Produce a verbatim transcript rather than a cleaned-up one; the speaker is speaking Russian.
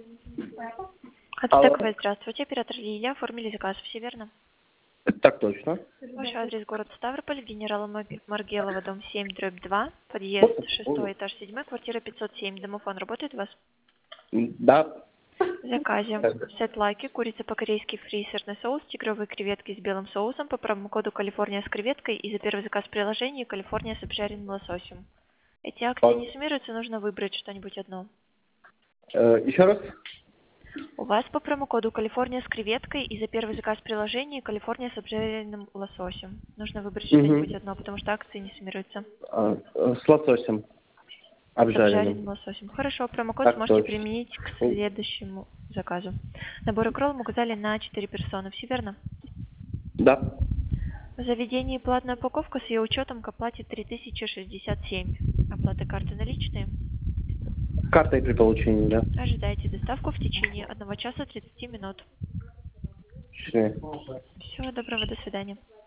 Ацтековая, здравствуйте. Оператор Лилия. Оформили заказ. Все верно? Так точно. Ваш адрес город Ставрополь, генерала Маг- Маргелова, дом семь, дробь два, подъезд шестой, этаж седьмой, квартира пятьсот семь. Домофон работает у вас? Да. В заказе сет лаки, курица по-корейски, фри, сырный соус, тигровые креветки с белым соусом по промокоду Калифорния с креветкой и за первый заказ в приложении Калифорния с обжаренным лососем. Эти акции не суммируются, нужно выбрать что-нибудь одно. Э, еще раз? У вас по промокоду Калифорния с креветкой и за первый заказ в приложении Калифорния с обжаренным лососем. Нужно выбрать что-нибудь Угу. одно, потому что акции не суммируются. А, э, с лососем. С обжаренным Обжаренным. лососем. Хорошо, промокод Так сможете точно. применить к следующему заказу. Набор икрол мы указали на четыре персоны. Все верно? Да. В заведении платная упаковка с ее учетом к оплате три тысячи шестьдесят семь. Оплата карты наличные. Картой при получении, да. Ожидайте доставку в течение одного часа тридцати минут. Точнее. Всего доброго, до свидания.